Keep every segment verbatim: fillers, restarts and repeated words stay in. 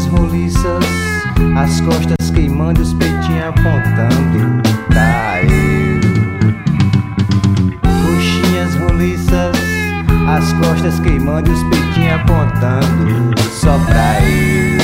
Coxinhas roliças, as costas queimando e os peitinhos apontando pra eu. Coxinhas roliças, as costas queimando e os peitinhos apontando só pra eu.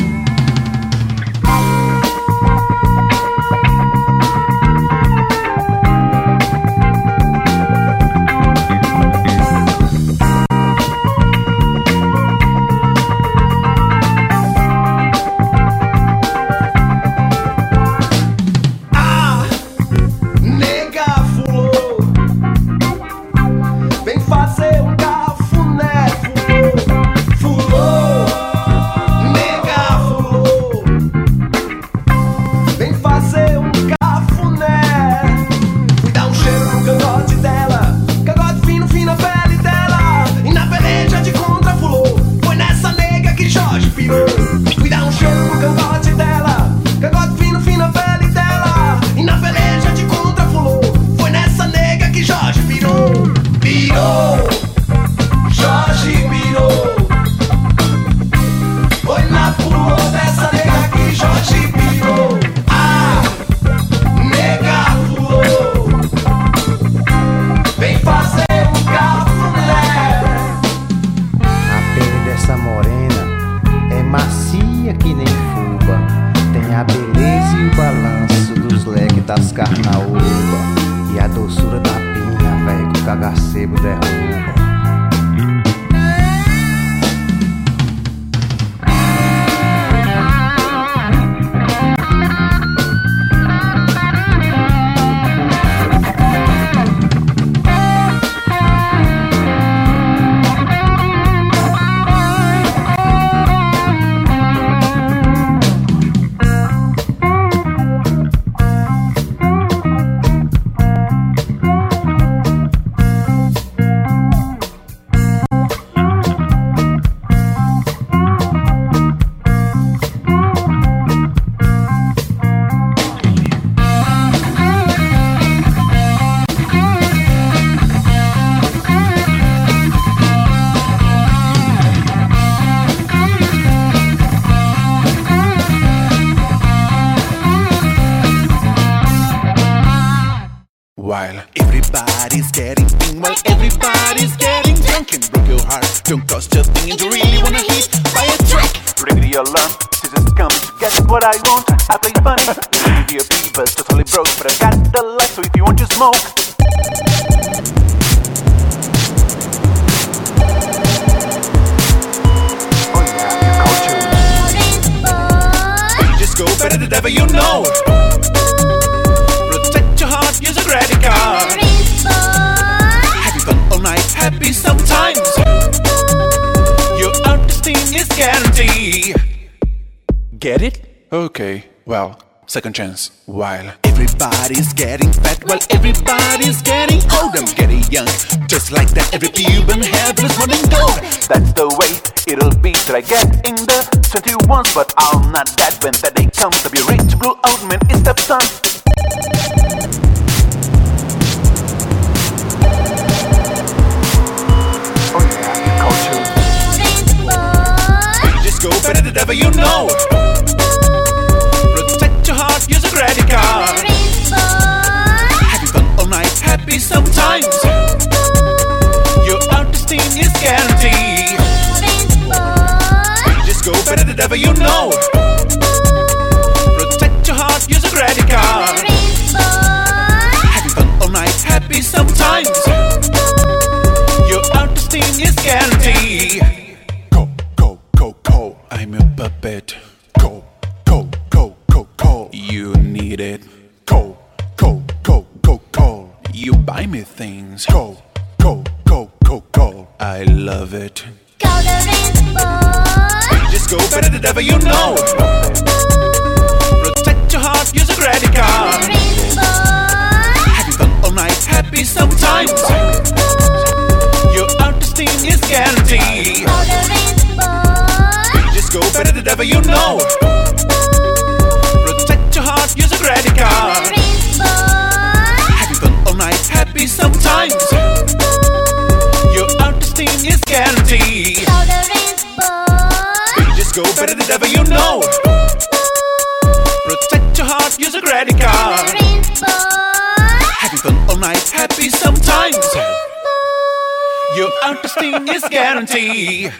Que nem fuba, tem a beleza e o balanço dos leques das carnaúba e a doçura da pinha, velho, que o cagacebo derruba. While everybody's getting thin, while everybody's getting drunk and broke your heart, don't cost a thing and you really wanna hit by a truck. Ring the alarm, Jesus comes to get what I want. I play funny, V I P but totally broke, but I got the light, so if you want to smoke. Oh yeah, you culture. You just go better the devil you know. Use a credit card. Happy fun all night, happy sometimes. Your artistry is guaranteed. Get it? Okay, well, second chance. While everybody's getting fat, while everybody's getting old, I'm getting young. Just like that, every Cuban headless running gold. That's the way it'll be till I get in the twenty-ones. But I'm not that when that day comes to be rich, blue out man, it's the sun. Go better the devil you know. Protect your heart, use a credit card. Happy fun all night, happy sometimes. Your artistry is guaranteed. Just go better the devil you know. Protect your heart, use a credit card. Happy fun all night, happy sometimes. Your artistry is guaranteed. I'm your puppet. Go, go, go, go, go. You need it. Go, go, go, go, go. You buy me things. Go, go, go, go, go. I love it. Just go better the devil you know. Protect your heart, use a credit card. Happy fun all night, happy sometimes. Your artistry is guaranteed. Go better the devil you know. Protect your heart, use a credit card. Happy fun all night, happy sometimes. Your artistry is guaranteed. Just go better than ever you know. Protect your heart, use a credit card. Having fun all night, happy sometimes. Your understanding is guaranteed.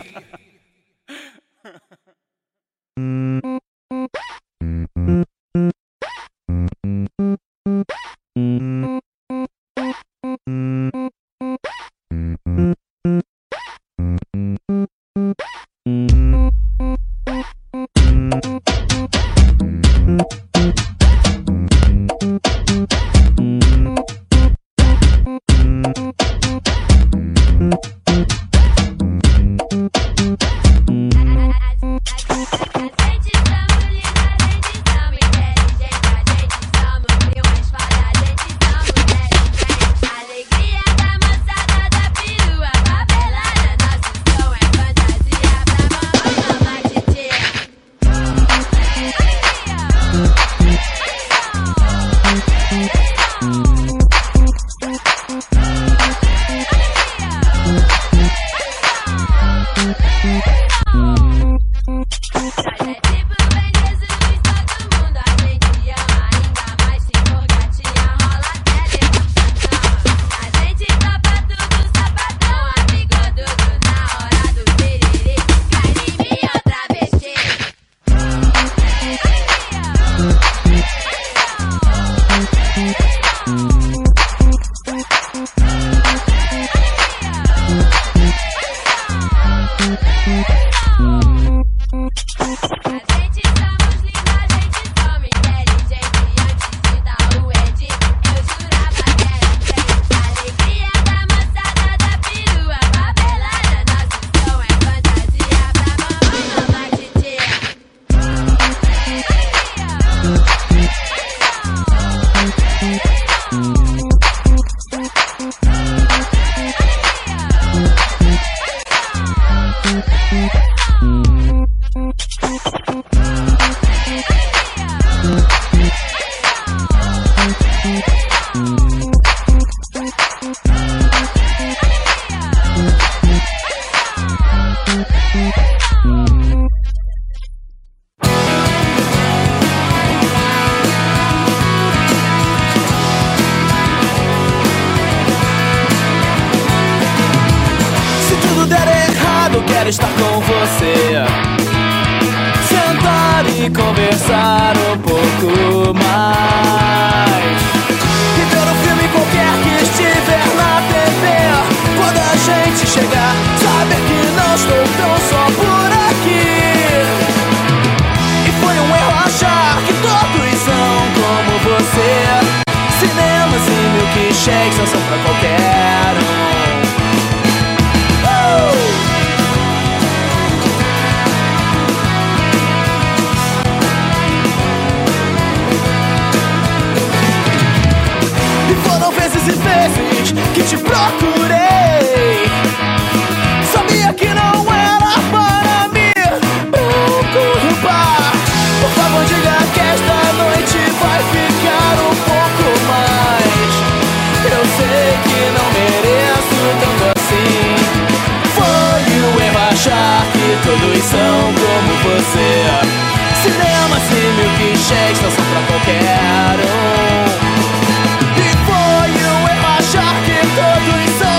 Quero estar com você, sentar e conversar um pouco mais, e ver um filme qualquer que estiver na T V. Quando a gente chegar, saber que não estou tão só por aqui. E foi um erro achar que todos são como você. Cinemas e milkshakes não são pra qualquer um. Vezes e vezes que te procurei, sabia que não era para me preocupar. Por favor, diga que esta noite vai ficar um pouco mais. Eu sei que não mereço tanto assim. Foi o erro achar que todos são como você. Cinemas e milkshakes não são pra qualquer um. Achar que todos são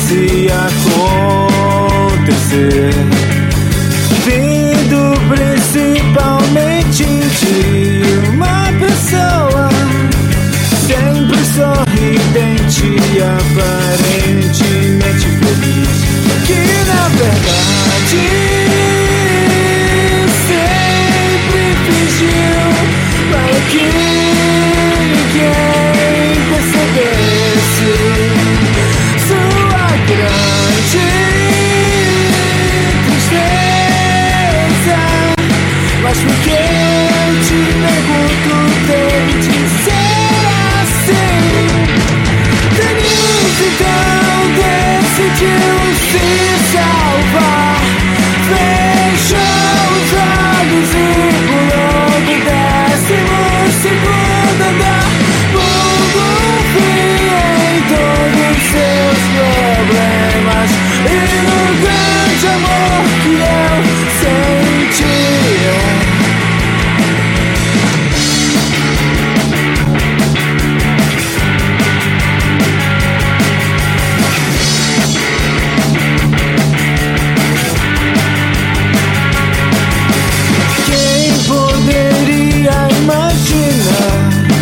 fosse acontecer, vindo principalmente de uma pessoa sempre sorridente e aparentemente feliz, que na verdade sempre fingiu para que ninguém percebesse sua grande tristeza. Mas por que eu te pergunto, deve de ser assim? Denise então decidiu se salvar, fechou os olhos e pulou do décimo segundo andar, pondo fim em todos seus problemas e no grande amor que eu sentia. Quem poderia imaginar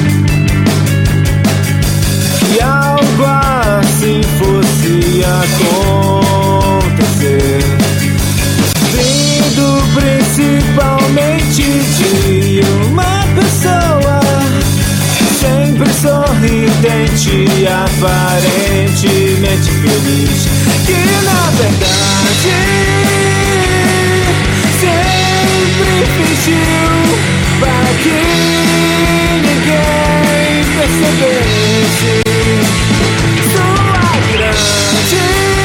que algo assim fosse acontecer, vindo principalmente de uma pessoa sempre sorridente e aparentemente feliz, que na verdade sempre fingiu para que ninguém percebesse sua grande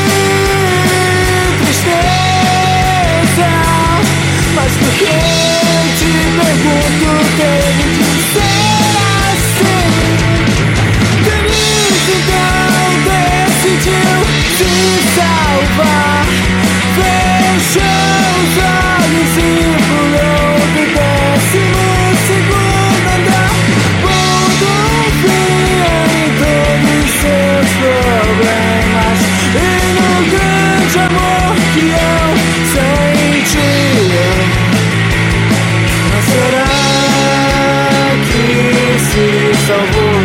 tristeza. Mas por que eu te pergunto, teve de ser assim? Denise então decidiu se salvar, fechou os olhos e pulou do décimo segundo andar, pondo fim em todos seus problemas e no grande amor que eu sentia. Mas será que se salvou?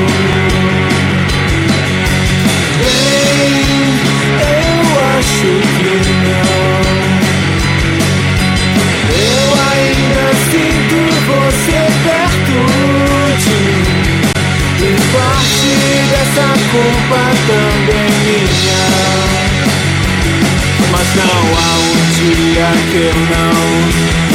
Bem, eu acho que não. Eu ainda sinto você perto de mim, e parte dessa culpa também minha. Mas não há um dia que eu não